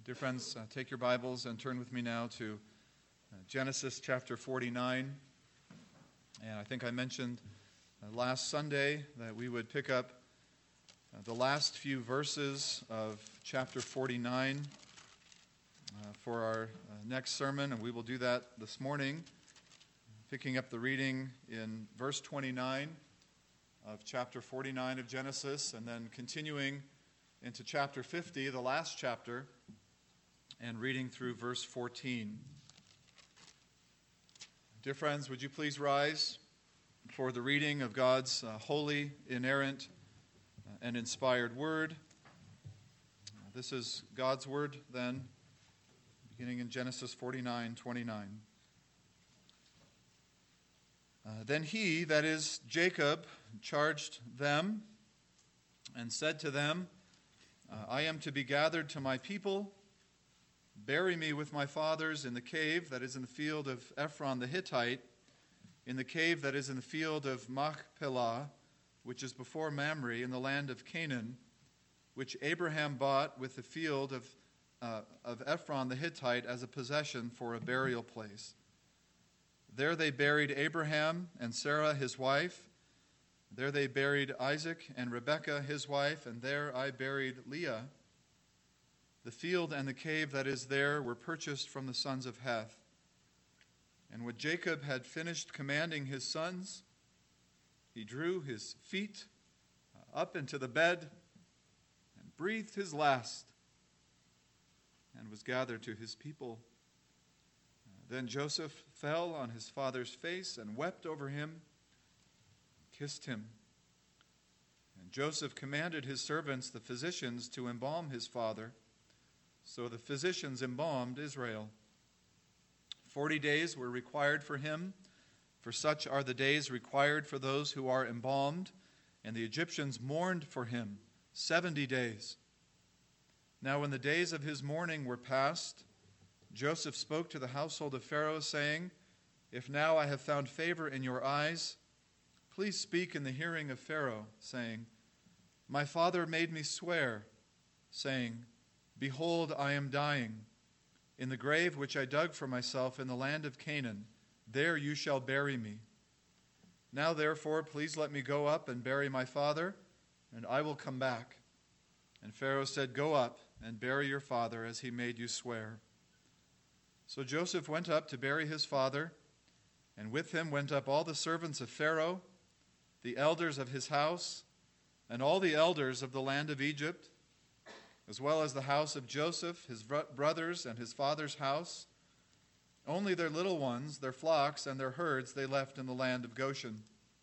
Dear friends, take your Bibles and turn with me now to Genesis chapter 49. And I think I mentioned last Sunday that we would pick up the last few verses of chapter 49 for our next sermon, and we will do that this morning, picking up the reading in verse 29 of chapter 49 of Genesis, and then continuing into chapter 50, the last chapter, and reading through verse 14. Dear friends, would you please rise for the reading of God's holy, inerrant, and inspired word. This is God's word then, beginning in Genesis 49:29. Then he, that is Jacob, charged them and said to them, I am to be gathered to my people. Bury me with my fathers in the cave that is in the field of Ephron the Hittite, in the cave that is in the field of Machpelah, which is before Mamre, in the land of Canaan, which Abraham bought with the field of Ephron the Hittite as a possession for a burial place. There they buried Abraham and Sarah his wife. There they buried Isaac and Rebekah his wife, and there I buried Leah. The field and the cave that is there were purchased from the sons of Heth. And when Jacob had finished commanding his sons, he drew his feet up into the bed and breathed his last and was gathered to his people. Then Joseph fell on his father's face and wept over him, kissed him. And Joseph commanded his servants, the physicians, to embalm his father. So the physicians embalmed Israel. 40 days were required for him, for such are the days required for those who are embalmed, and the Egyptians mourned for him 70 days. Now when the days of his mourning were past, Joseph spoke to the household of Pharaoh, saying, If now I have found favor in your eyes, please speak in the hearing of Pharaoh, saying, My father made me swear, saying, Behold, I am dying. In the grave which I dug for myself in the land of Canaan, there you shall bury me. Now therefore, please let me go up and bury my father, and I will come back. And Pharaoh said, Go up and bury your father as he made you swear. So Joseph went up to bury his father, and with him went up all the servants of Pharaoh, the elders of his house, and all the elders of the land of Egypt, as well as the house of Joseph, his brothers, and his father's house. Only their little ones, their flocks, and their herds they left in the land of Goshen.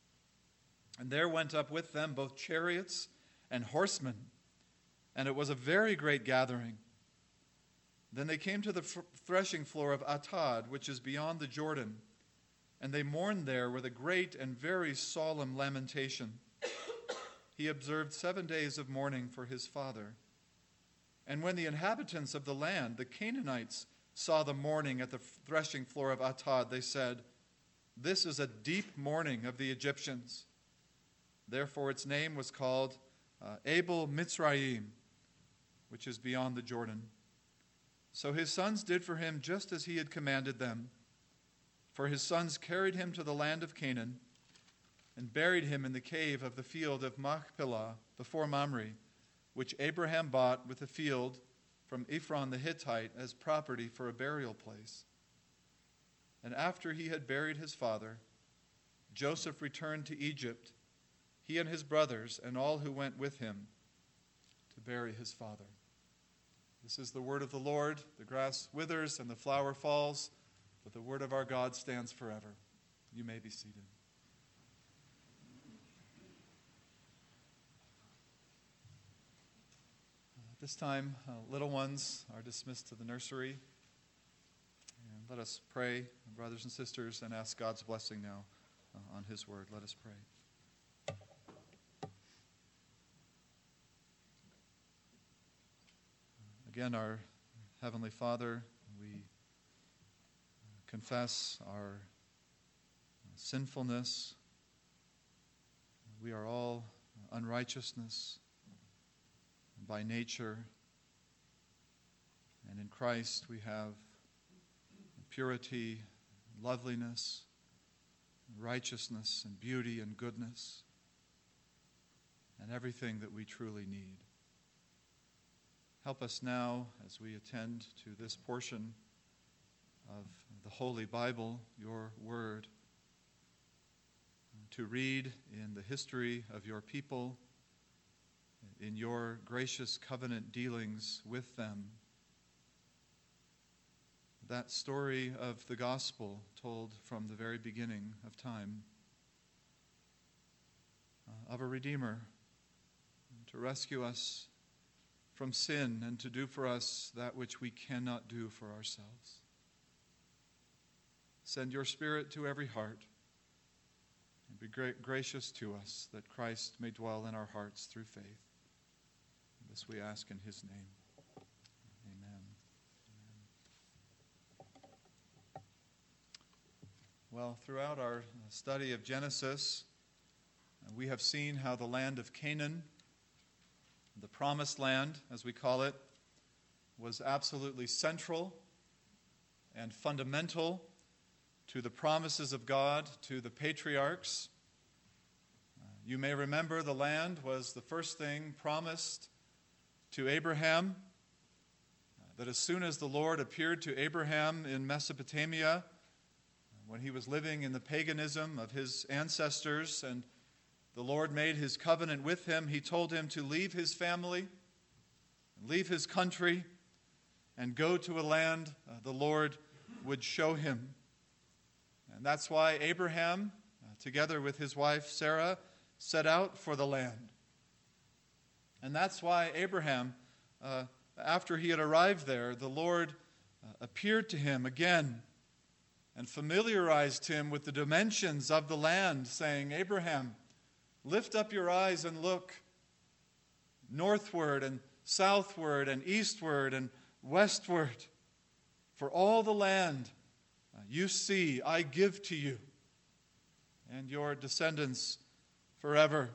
And there went up with them both chariots and horsemen, and it was a very great gathering. Then they came to the threshing floor of Atad, which is beyond the Jordan, and they mourned there with a great and very solemn lamentation. He observed 7 days of mourning for his father. And when the inhabitants of the land, the Canaanites, saw the mourning at the threshing floor of Atad, they said, This is a deep mourning of the Egyptians. Therefore its name was called Abel Mitzrayim, which is beyond the Jordan. So his sons did for him just as he had commanded them. For his sons carried him to the land of Canaan and buried him in the cave of the field of Machpelah before Mamre, which Abraham bought with the field from Ephron the Hittite as property for a burial place. And after he had buried his father, Joseph returned to Egypt, he and his brothers and all who went with him to bury his father. This is the word of the Lord. The grass withers and the flower falls, but the word of our God stands forever. You may be seated. This time, little ones are dismissed to the nursery. And let us pray, brothers and sisters, and ask God's blessing now on his word. Let us pray. Again, our Heavenly Father, we confess our sinfulness. We are all unrighteousness by nature. And in Christ we have purity, loveliness, righteousness, and beauty and goodness, and everything that we truly need. Help us now as we attend to this portion of the Holy Bible, your word, to read in the history of your people, in your gracious covenant dealings with them, that story of the gospel told from the very beginning of time, of a Redeemer to rescue us from sin and to do for us that which we cannot do for ourselves. Send your Spirit to every heart and be gracious to us, that Christ may dwell in our hearts through faith. This we ask in his name. Amen. Well, throughout our study of Genesis, we have seen how the land of Canaan, the promised land, as we call it, was absolutely central and fundamental to the promises of God to the patriarchs. You may remember the land was the first thing promised to Abraham, that as soon as the Lord appeared to Abraham in Mesopotamia, when he was living in the paganism of his ancestors, and the Lord made his covenant with him, he told him to leave his family, leave his country, and go to a land the Lord would show him. And that's why Abraham, together with his wife Sarah, set out for the land. And that's why Abraham, after he had arrived there, the Lord appeared to him again and familiarized him with the dimensions of the land, saying, Abraham, lift up your eyes and look northward and southward and eastward and westward. For all the land you see, I give to you and your descendants forever.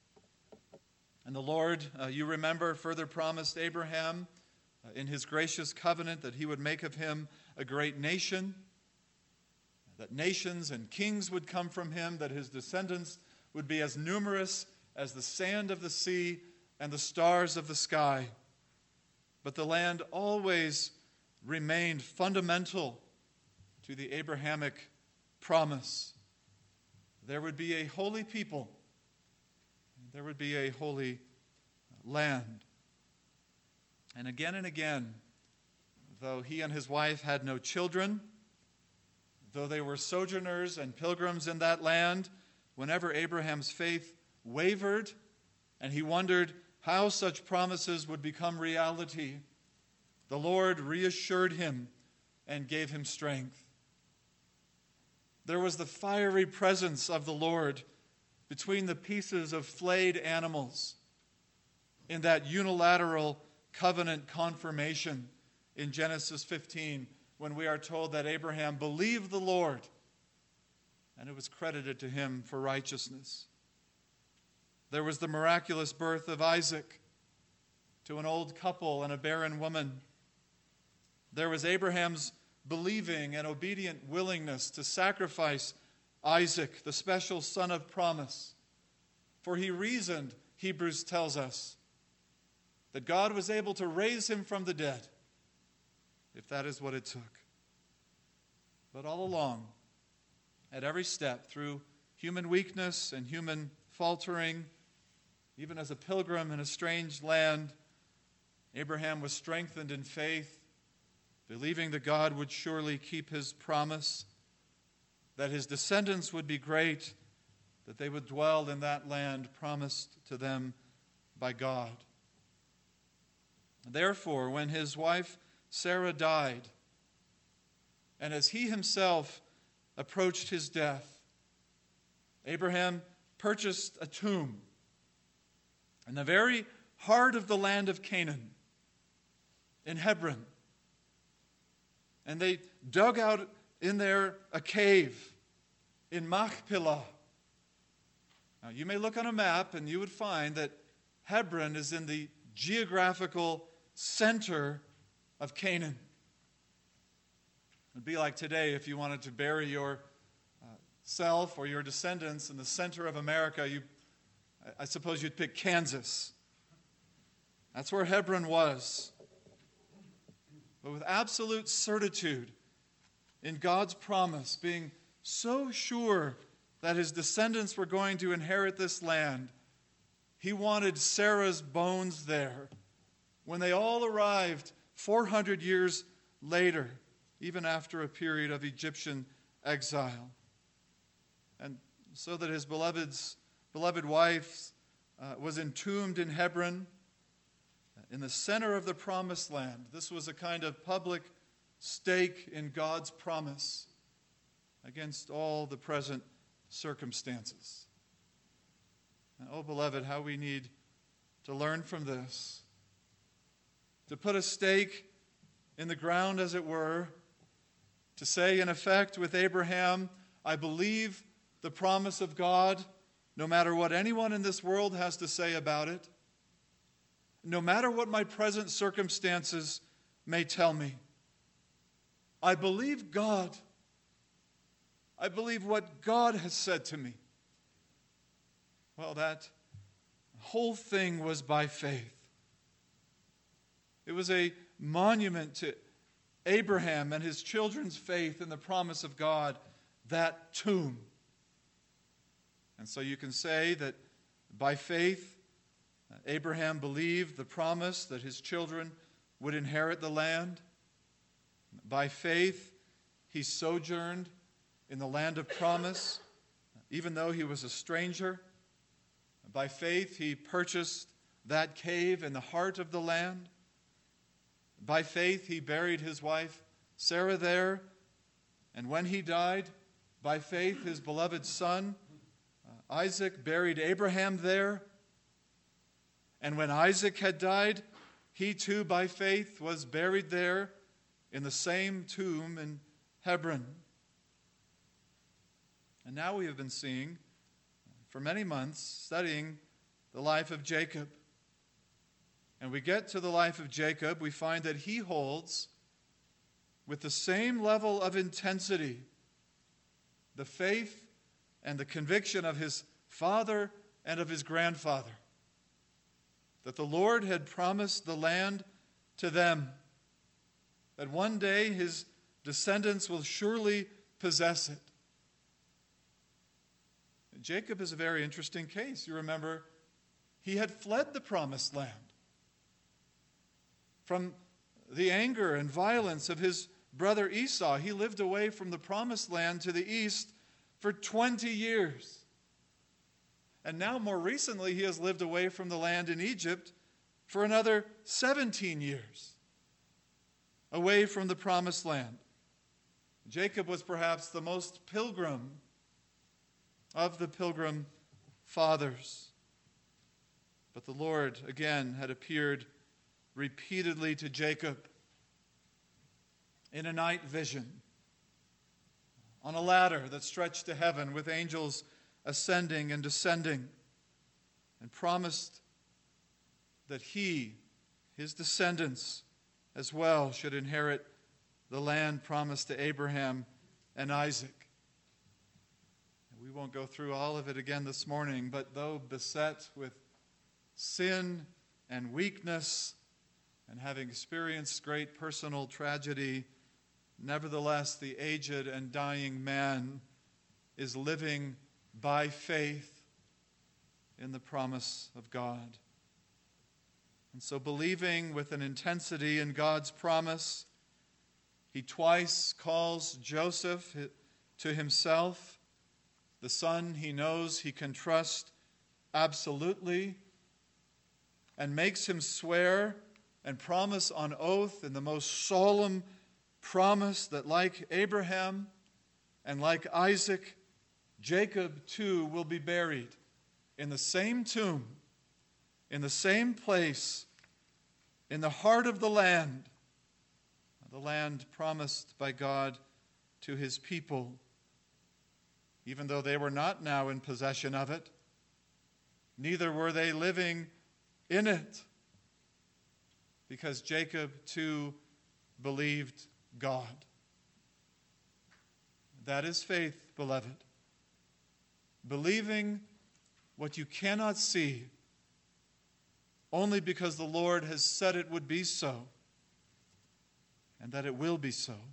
And the Lord, you remember, further promised Abraham in his gracious covenant that he would make of him a great nation, that nations and kings would come from him, that his descendants would be as numerous as the sand of the sea and the stars of the sky. But the land always remained fundamental to the Abrahamic promise. There would be a holy people. There would be a holy land. And again, though he and his wife had no children, though they were sojourners and pilgrims in that land, whenever Abraham's faith wavered and he wondered how such promises would become reality, the Lord reassured him and gave him strength. There was the fiery presence of the Lord between the pieces of flayed animals in that unilateral covenant confirmation in Genesis 15, when we are told that Abraham believed the Lord and it was credited to him for righteousness. There was the miraculous birth of Isaac to an old couple and a barren woman. There was Abraham's believing and obedient willingness to sacrifice Isaac, the special son of promise. For he reasoned, Hebrews tells us, that God was able to raise him from the dead, if that is what it took. But all along, at every step, through human weakness and human faltering, even as a pilgrim in a strange land, Abraham was strengthened in faith, believing that God would surely keep his promise, that his descendants would be great, that they would dwell in that land promised to them by God. Therefore, when his wife Sarah died, and as he himself approached his death, Abraham purchased a tomb in the very heart of the land of Canaan, in Hebron. And they dug out in there a cave in Machpelah. Now, you may look on a map and you would find that Hebron is in the geographical center of Canaan. It would be like today if you wanted to bury yourself or your descendants in the center of America. I suppose you'd pick Kansas. That's where Hebron was. But with absolute certitude in God's promise, being so sure that his descendants were going to inherit this land, he wanted Sarah's bones there when they all arrived 400 years later, even after a period of Egyptian exile. And so that his beloved wife was entombed in Hebron, in the center of the promised land. This was a kind of public stake in God's promise against all the present circumstances. And oh, beloved, how we need to learn from this. To put a stake in the ground, as it were, to say, in effect, with Abraham, I believe the promise of God, no matter what anyone in this world has to say about it, no matter what my present circumstances may tell me. I believe God. I believe what God has said to me. Well, that whole thing was by faith. It was a monument to Abraham and his children's faith in the promise of God, that tomb. And so you can say that by faith, Abraham believed the promise that his children would inherit the land. By faith, he sojourned in the land of promise, even though he was a stranger. By faith, he purchased that cave in the heart of the land. By faith, he buried his wife Sarah there. And when he died, by faith, his beloved son Isaac buried Abraham there. And when Isaac had died, he too, by faith, was buried there in the same tomb in Hebron. And now we have been seeing, for many months, studying the life of Jacob. And we get to the life of Jacob, we find that he holds, with the same level of intensity, the faith and the conviction of his father and of his grandfather, that the Lord had promised the land to them, that one day his descendants will surely possess it. Jacob is a very interesting case. You remember, he had fled the promised land from the anger and violence of his brother Esau. He lived away from the promised land to the east for 20 years. And now, more recently, he has lived away from the land in Egypt for another 17 years, away from the promised land. Jacob was perhaps the most pilgrim of the pilgrim fathers. But the Lord, again, had appeared repeatedly to Jacob in a night vision, on a ladder that stretched to heaven with angels ascending and descending, and promised that he, his descendants as well, should inherit the land promised to Abraham and Isaac. We won't go through all of it again this morning, but though beset with sin and weakness and having experienced great personal tragedy, nevertheless the aged and dying man is living by faith in the promise of God. And so, believing with an intensity in God's promise, he twice calls Joseph to himself, the son he knows he can trust absolutely, and makes him swear and promise on oath in the most solemn promise that, like Abraham and like Isaac, Jacob too will be buried in the same tomb, in the same place, in the heart of the land promised by God to his people, even though they were not now in possession of it, neither were they living in it, because Jacob too believed God. That is faith, beloved. Believing what you cannot see only because the Lord has said it would be so and that it will be so.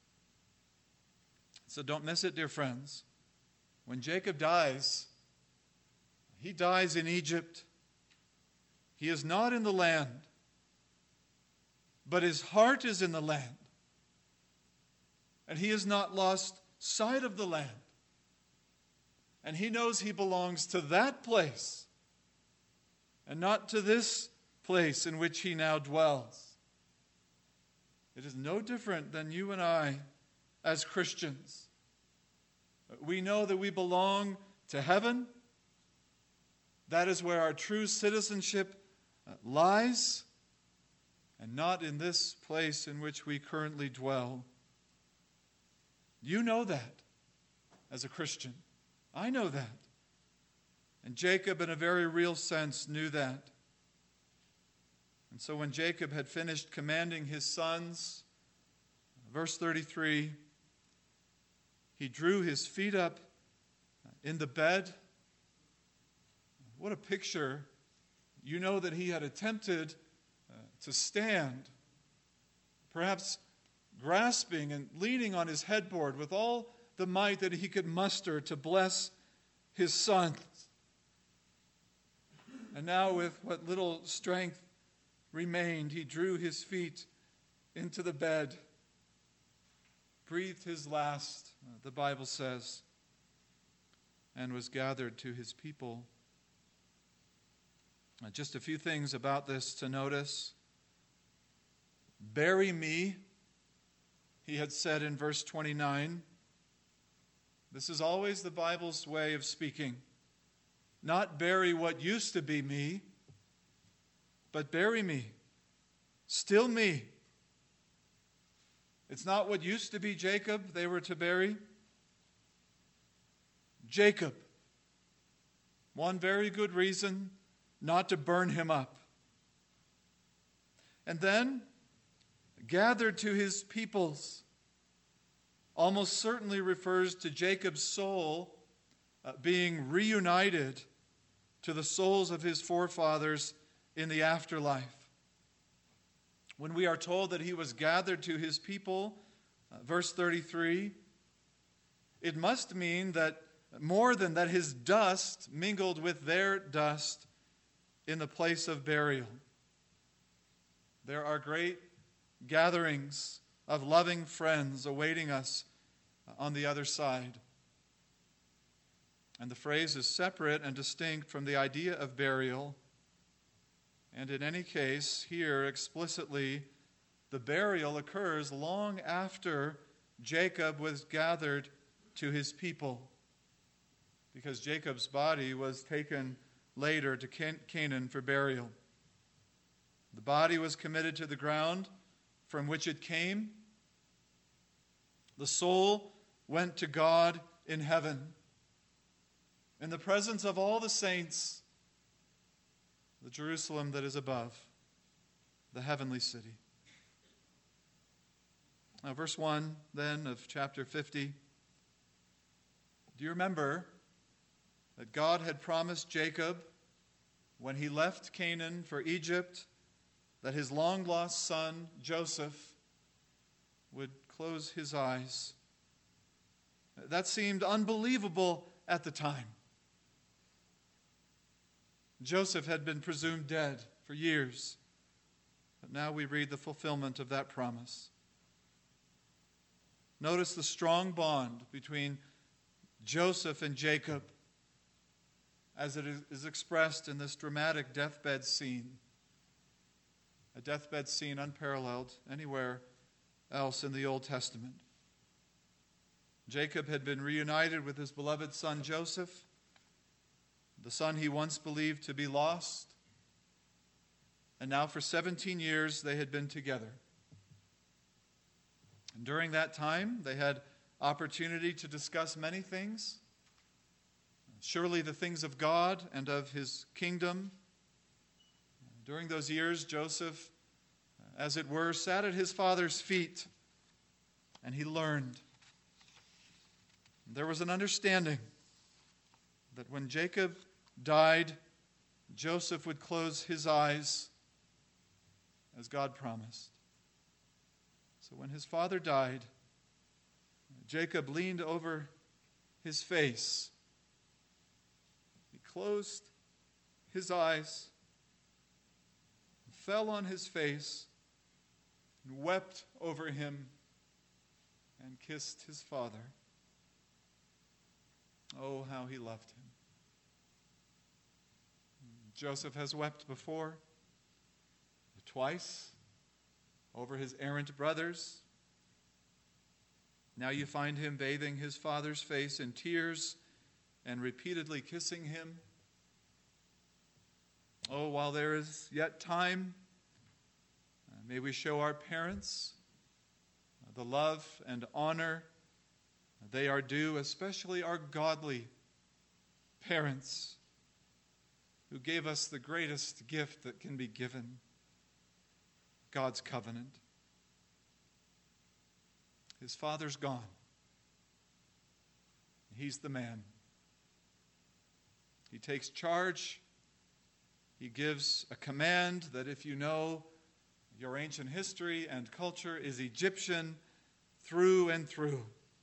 So don't miss it, dear friends. When Jacob dies, he dies in Egypt. He is not in the land, but his heart is in the land. And he has not lost sight of the land. And he knows he belongs to that place and not to this place in which he now dwells. It is no different than you and I as Christians. We know that we belong to heaven. That is where our true citizenship lies, and not in this place in which we currently dwell. You know that as a Christian. I know that. And Jacob, in a very real sense, knew that. And so when Jacob had finished commanding his sons, verse 33, he drew his feet up in the bed. What a picture. You know that he had attempted to stand, perhaps grasping and leaning on his headboard with all the might that he could muster to bless his sons. And now, with what little strength remained, he drew his feet into the bed, breathed his last, the Bible says, and was gathered to his people. Just a few things about this to notice. Bury me, he had said in verse 29. This is always the Bible's way of speaking. Not bury what used to be me, but bury me. Still me. It's not what used to be Jacob they were to bury. Jacob. One very good reason not to burn him up. And then, gathered to his peoples, almost certainly refers to Jacob's soul being reunited to the souls of his forefathers in the afterlife. When we are told that he was gathered to his people, verse 33, it must mean that more than that his dust mingled with their dust in the place of burial. There are great gatherings of loving friends awaiting us on the other side. And the phrase is separate and distinct from the idea of burial. And in any case, here explicitly, the burial occurs long after Jacob was gathered to his people, because Jacob's body was taken later to Canaan for burial. The body was committed to the ground from which it came. The soul went to God in heaven, in the presence of all the saints, the Jerusalem that is above, the heavenly city. Now, verse 1 then of chapter 50. Do you remember that God had promised Jacob, when he left Canaan for Egypt, that his long-lost son, Joseph, would close his eyes? That seemed unbelievable at the time. Joseph had been presumed dead for years, but now we read the fulfillment of that promise. Notice the strong bond between Joseph and Jacob as it is expressed in this dramatic deathbed scene. A deathbed scene unparalleled anywhere else in the Old Testament. Jacob had been reunited with his beloved son Joseph, the son he once believed to be lost. And now for 17 years they had been together. And during that time they had opportunity to discuss many things. Surely the things of God and of his kingdom. During those years, Joseph as it were, sat at his father's feet, and he learned. There was an understanding that when Jacob died, Joseph would close his eyes as God promised. So when his father died, Jacob leaned over his face. He closed his eyes, fell on his face, and wept over him and kissed his father. Oh, how he loved him. Joseph has wept before, twice, over his errant brothers. Now you find him bathing his father's face in tears and repeatedly kissing him. Oh, while there is yet time, may we show our parents the love and honor they are due, especially our godly parents who gave us the greatest gift that can be given, God's covenant. His father's gone. He's the man. He takes charge. He gives a command that, if you know your ancient history and culture, is Egyptian through and through.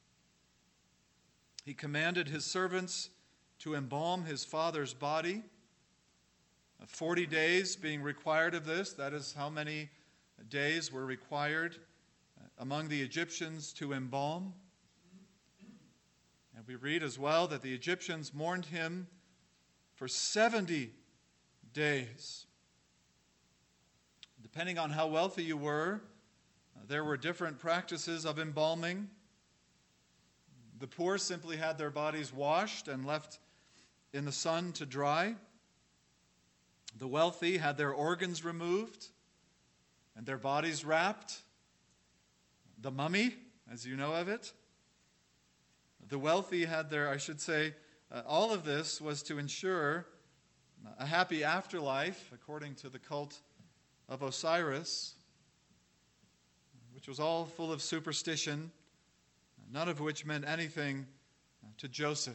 He commanded his servants to embalm his father's body, 40 days being required of this. That is how many days were required among the Egyptians to embalm. And we read as well that the Egyptians mourned him for 70 days. Depending on how wealthy you were, there were different practices of embalming. The poor simply had their bodies washed and left in the sun to dry. The wealthy had their organs removed and their bodies wrapped. The mummy, as you know of it. The wealthy had their, all of this was to ensure a happy afterlife, according to the cult of Osiris, which was all full of superstition, none of which meant anything to Joseph.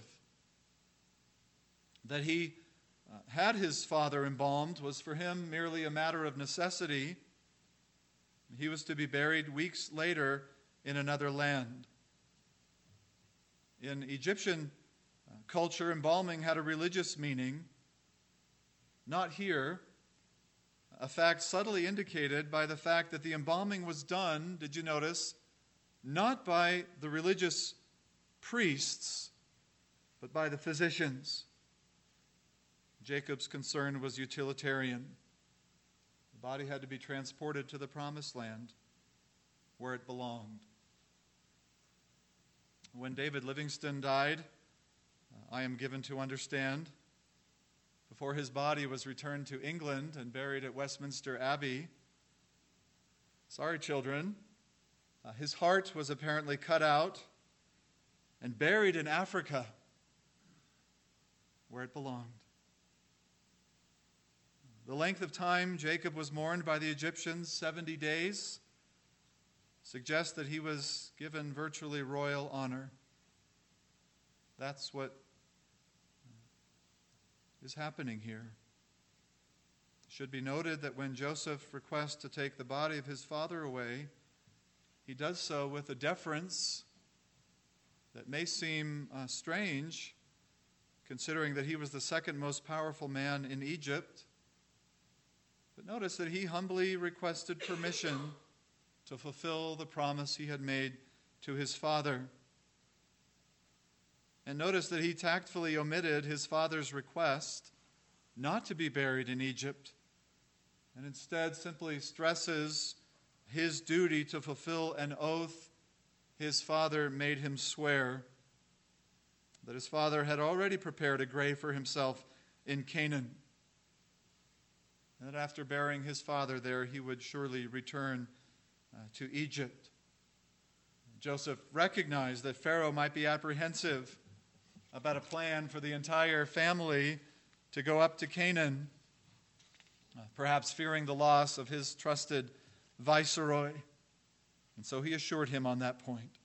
That he had his father embalmed was for him merely a matter of necessity. He was to be buried weeks later in another land. In Egyptian culture, embalming had a religious meaning. Not here. A fact subtly indicated by the fact that the embalming was done, did you notice, not by the religious priests, but by the physicians. Jacob's concern was utilitarian. The body had to be transported to the promised land where it belonged. When David Livingstone died, I am given to understand, before his body was returned to England and buried at Westminster Abbey, sorry children, his heart was apparently cut out and buried in Africa where it belonged. The length of time Jacob was mourned by the Egyptians, 70 days, suggests that he was given virtually royal honor. That's what is happening here. It should be noted that when Joseph requests to take the body of his father away, he does so with a deference that may seem strange, considering that he was the second most powerful man in Egypt. But notice that he humbly requested permission to fulfill the promise he had made to his father. And notice that he tactfully omitted his father's request not to be buried in Egypt, and instead simply stresses his duty to fulfill an oath his father made him swear, that his father had already prepared a grave for himself in Canaan, and that after burying his father there, he would surely return to Egypt. Joseph recognized that Pharaoh might be apprehensive about a plan for the entire family to go up to Canaan, perhaps fearing the loss of his trusted viceroy. And so he assured him on that point.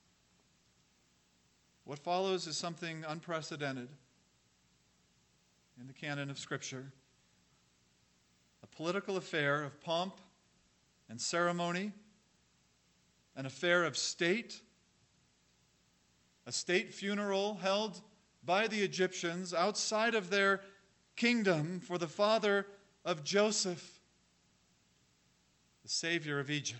What follows is something unprecedented in the canon of Scripture. A political affair of pomp and ceremony, an affair of state, a state funeral held by the Egyptians outside of their kingdom for the father of Joseph, the Savior of Egypt.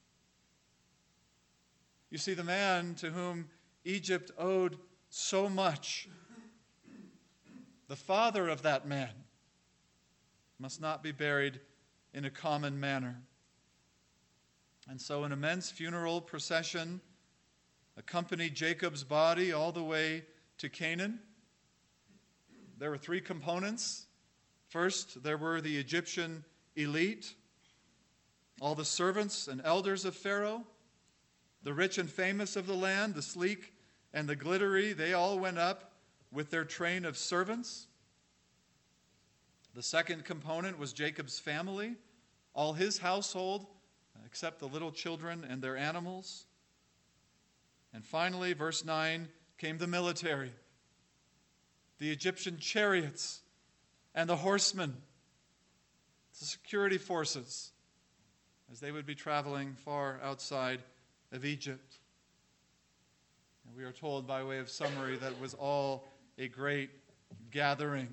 You see, the man to whom Egypt owed so much, the father of that man, must not be buried in a common manner. And so an immense funeral procession accompanied Jacob's body all the way to Canaan. There were three components. First, there were the Egyptian elite, all the servants and elders of Pharaoh, the rich and famous of the land, the sleek and the glittery. They all went up with their train of servants. The second component was Jacob's family, all his household, except the little children and their animals. And finally, verse 9, came the military, the Egyptian chariots and the horsemen, the security forces, as they would be traveling far outside of Egypt. And we are told by way of summary that it was all a great gathering.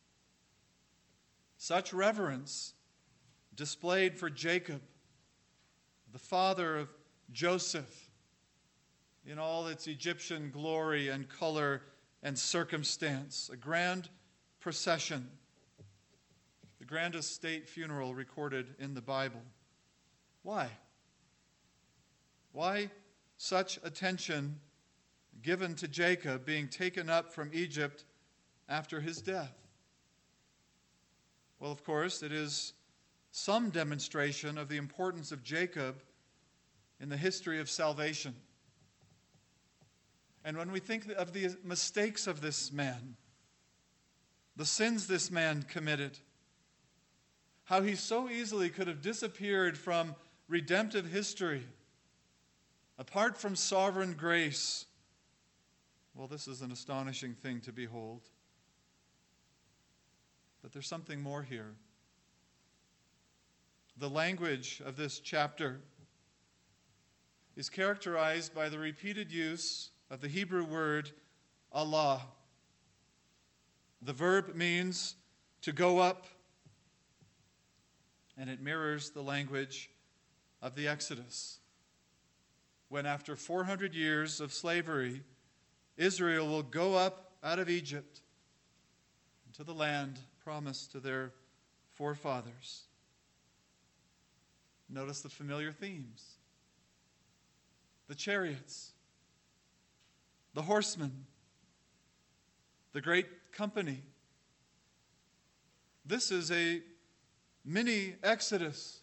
Such reverence displayed for Jacob, the father of Joseph, in all its Egyptian glory and color and circumstance. A grand procession, the grandest state funeral recorded in the Bible. Why? Why such attention given to Jacob being taken up from Egypt after his death? Well, of course, it is some demonstration of the importance of Jacob in the history of salvation. And when we think of the mistakes of this man, the sins this man committed, how he so easily could have disappeared from redemptive history, apart from sovereign grace, well, this is an astonishing thing to behold. But there's something more here. The language of this chapter is characterized by the repeated use of the Hebrew word Allah. The verb means to go up, and it mirrors the language of the Exodus, when after 400 years of slavery, Israel will go up out of Egypt into the land promised to their forefathers. Notice the familiar themes. The chariots, the horsemen, the great company. This is a mini Exodus.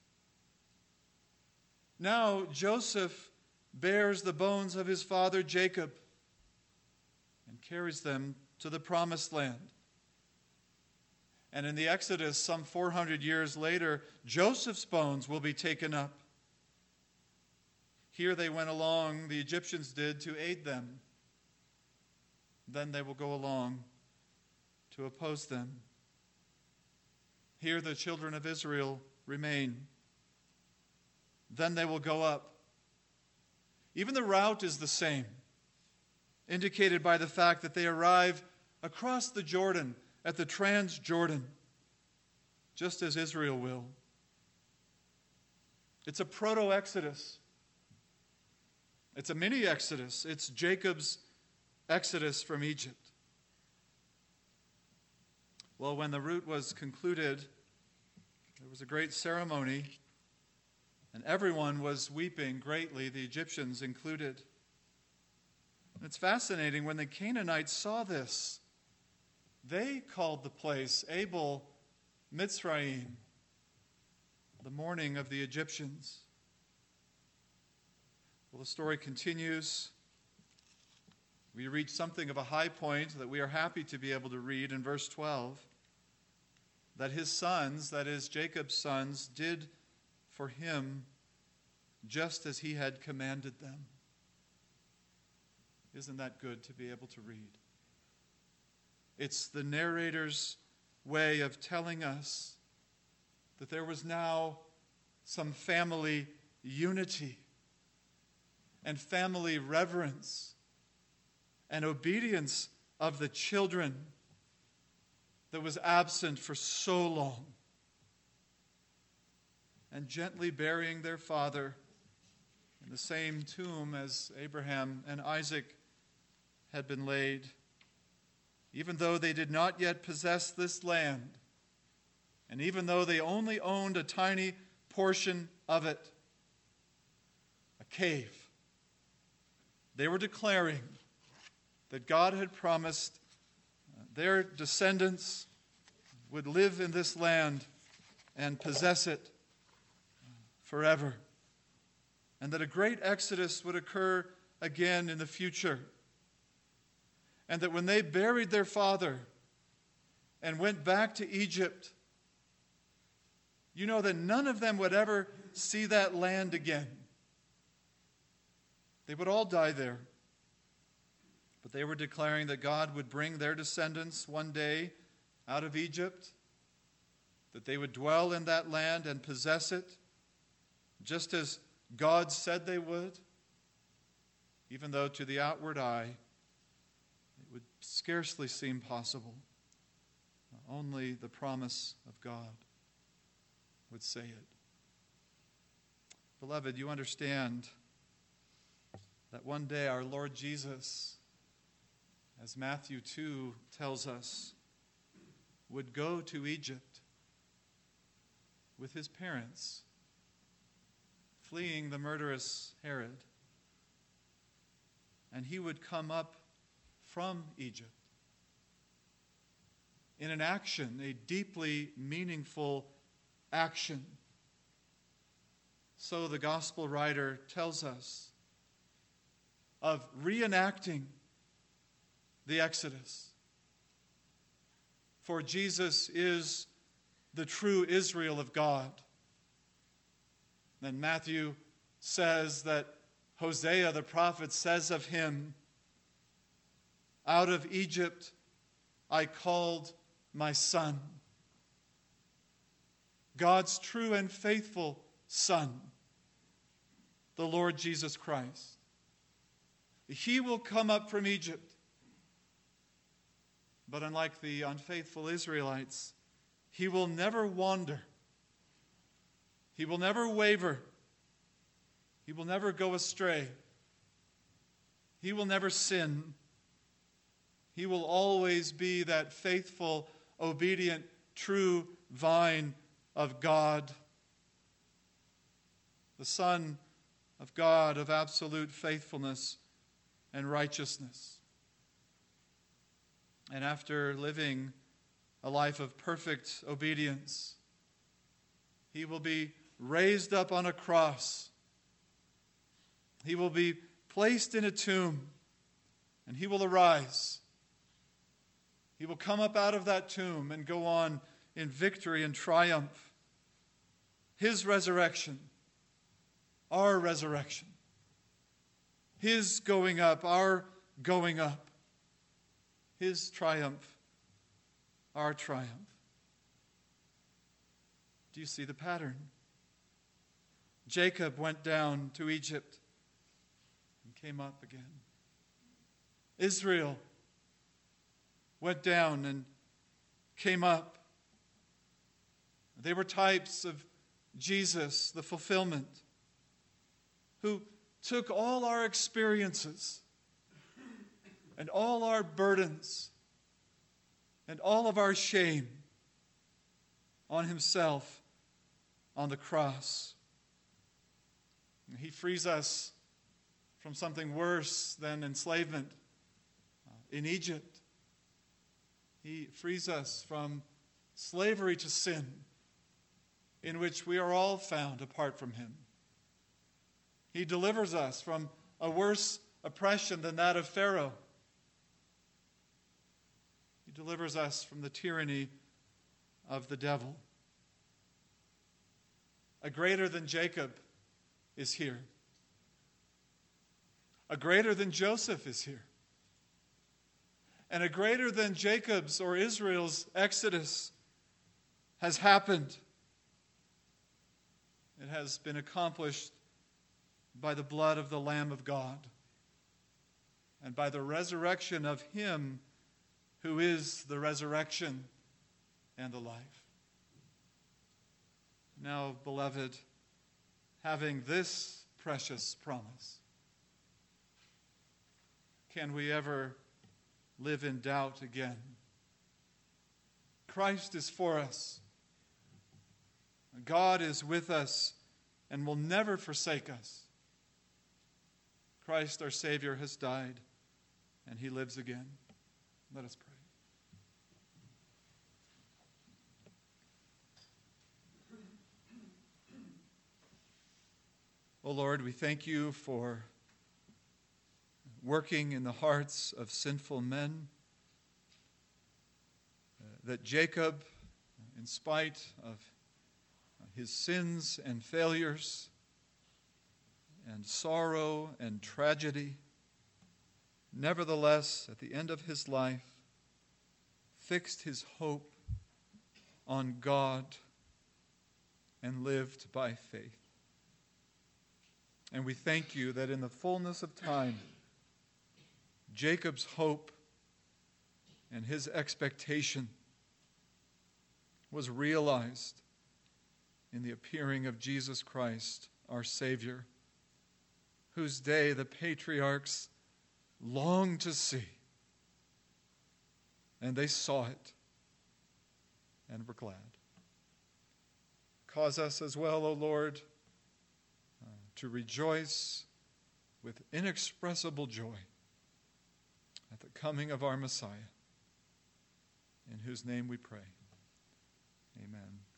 Now Joseph bears the bones of his father Jacob and carries them to the promised land. And in the Exodus, some 400 years later, Joseph's bones will be taken up. Here they went along, the Egyptians did, to aid them. Then they will go along to oppose them. Here the children of Israel remain. Then they will go up. Even the route is the same, indicated by the fact that they arrive across the Jordan, at the Transjordan, just as Israel will. It's a proto-Exodus. It's a mini-Exodus. It's Jacob's exodus from Egypt. Well, when the route was concluded, there was a great ceremony, and everyone was weeping greatly, the Egyptians included. And it's fascinating, when the Canaanites saw this, they called the place Abel Mitzrayim, the mourning of the Egyptians. Well, the story continues. We reach something of a high point that we are happy to be able to read in verse 12. That his sons, that is Jacob's sons, did for him just as he had commanded them. Isn't that good to be able to read? It's the narrator's way of telling us that there was now some family unity and family reverence and obedience of the children that was absent for so long. And gently burying their father in the same tomb as Abraham and Isaac had been laid, even though they did not yet possess this land, and even though they only owned a tiny portion of it, a cave, they were declaring that God had promised their descendants would live in this land and possess it forever, and that a great exodus would occur again in the future, and that when they buried their father and went back to Egypt, you know that none of them would ever see that land again. They would all die there. But they were declaring that God would bring their descendants one day out of Egypt, that they would dwell in that land and possess it, just as God said they would, even though to the outward eye it would scarcely seem possible. Only the promise of God would say it. Beloved, you understand that one day our Lord Jesus, as Matthew 2 tells us, would go to Egypt with his parents, fleeing the murderous Herod. And he would come up from Egypt in an action, a deeply meaningful action. So the gospel writer tells us of reenacting the Exodus. For Jesus is the true Israel of God. Then Matthew says that Hosea the prophet says of him, "Out of Egypt I called my son." God's true and faithful Son, the Lord Jesus Christ. He will come up from Egypt. But unlike the unfaithful Israelites, he will never wander. He will never waver. He will never go astray. He will never sin. He will always be that faithful, obedient, true vine of God, the Son of God of absolute faithfulness and righteousness. And after living a life of perfect obedience, he will be raised up on a cross. He will be placed in a tomb, and he will arise. He will come up out of that tomb and go on in victory and triumph. His resurrection, our resurrection. His going up, our going up. His triumph, our triumph. Do you see the pattern? Jacob went down to Egypt and came up again. Israel went down and came up. They were types of Jesus, the fulfillment, who took all our experiences and all our burdens and all of our shame on himself on the cross. And he frees us from something worse than enslavement in Egypt. He frees us from slavery to sin, in which we are all found apart from him. He delivers us from a worse oppression than that of Pharaoh. He delivers us from the tyranny of the devil. A greater than Jacob is here. A greater than Joseph is here. And a greater than Jacob's or Israel's exodus has happened. It has been accomplished by the blood of the Lamb of God and by the resurrection of Him who is the resurrection and the life. Now, beloved, having this precious promise, can we ever live in doubt again? Christ is for us. God is with us and will never forsake us. Christ, our Savior, has died, and He lives again. Let us pray. O Lord, we thank You for working in the hearts of sinful men, that Jacob, in spite of his sins and failures and sorrow and tragedy, nevertheless, at the end of his life, fixed his hope on God and lived by faith. And we thank You that in the fullness of time, Jacob's hope and his expectation was realized in the appearing of Jesus Christ, our Savior, whose day the patriarchs longed to see. And they saw it and were glad. Cause us as well, O Lord, to rejoice with inexpressible joy at the coming of our Messiah, in whose name we pray. Amen.